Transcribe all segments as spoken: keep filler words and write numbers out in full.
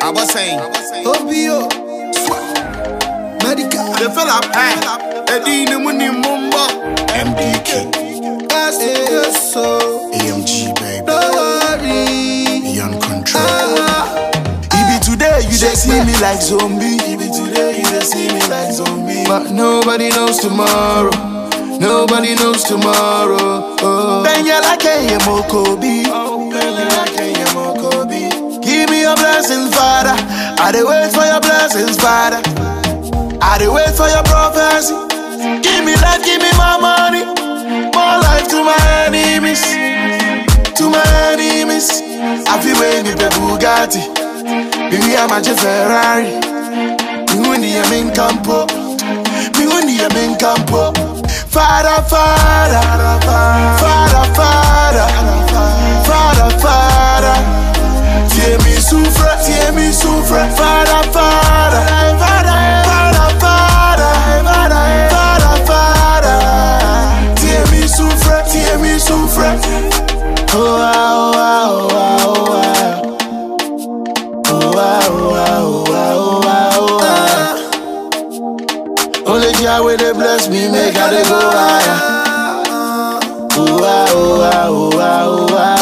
I was saying, O B O, Medical, the fella, Eddie Muni Mumba, M D K, S A S O, A M G, baby, don't worry, beyond control. uh, Even today, you just see me like zombie. Even today, you just see me like zombie. but nobody knows tomorrow. Nobody knows tomorrow. Oh. Then you like a Mokobi. Then you like a Mokobi. Give me your blessings, Father. I dey wait for your blessings, Father. I dey wait for your prophecy. Give me life, give me my money. More life to my enemies. To my enemies. I feel way me pe Bugatti. Me we am a Ferrari. Me we ni a min campo. Me we ni a min campo. Father, Father, Father, Father, Father, Father, tiens mi souffre, tiens mi souffre, Father, Father, Father, Father, Father, Father, Father, tiens mi souffre, tiens mi souffre. Oh wow, wow, wow, wow, oh wow, wow, wow, wow, wow. Only Jah will they bless me, make I dey go higher. Oh ah, oh ah, oh ah, oh ah,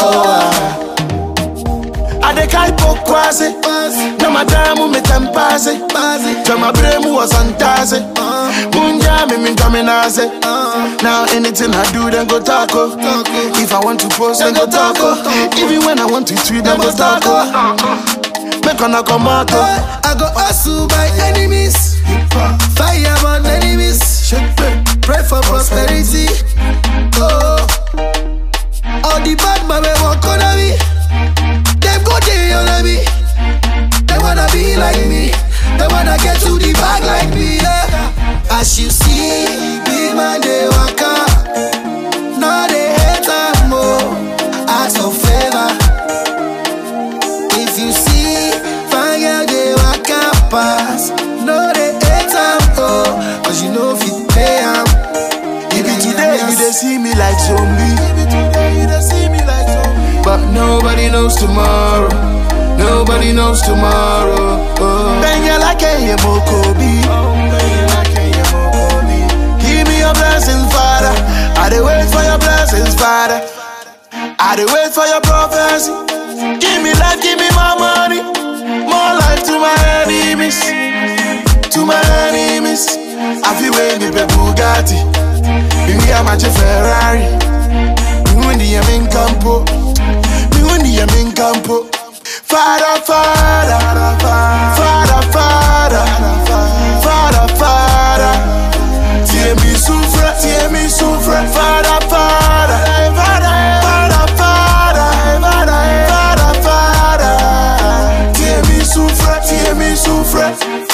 oh ah. I dey kai pokwase, na madamu me tempase. Jama bremu was antase. Munja me min kaminase. Now anything I do, then go taco. If I want to post, then go taco. Even when I want to tweet, then go taco. Make on a comato. I go hustle by enemies. Fire on enemies. Pray for prosperity. Oh, all the bad man we walk on me. Them go there on me. They wanna be like me. They wanna get to the bag like me. Yeah. As you see, big man they walk up. Now they hate them more. Ask for favor. If you see, fine girl they walk up pass. No they hate them oh, cause you know if you pay them. Even today you dey see me like zombie. Even today you dey see me like zombie. But nobody knows tomorrow. Nobody knows tomorrow. Oh. Then you like a Mokobi. Give me your blessings, Father. I dey wait for your blessings, Father. I dey wait for your prophecy. Give me life, give me my money. More life to my enemies. To my enemies. I feel way me pe Bugatti. Me we am a Ferrari. Me we ni a min campo. Me we ni a min campo. Father, Father, Father, Father, Father, Father, tiens mi souffre, tiens mi souffre, Father, Father, Father, Father, Father, Father, Father, tiens mi souffre, tiens mi souffre.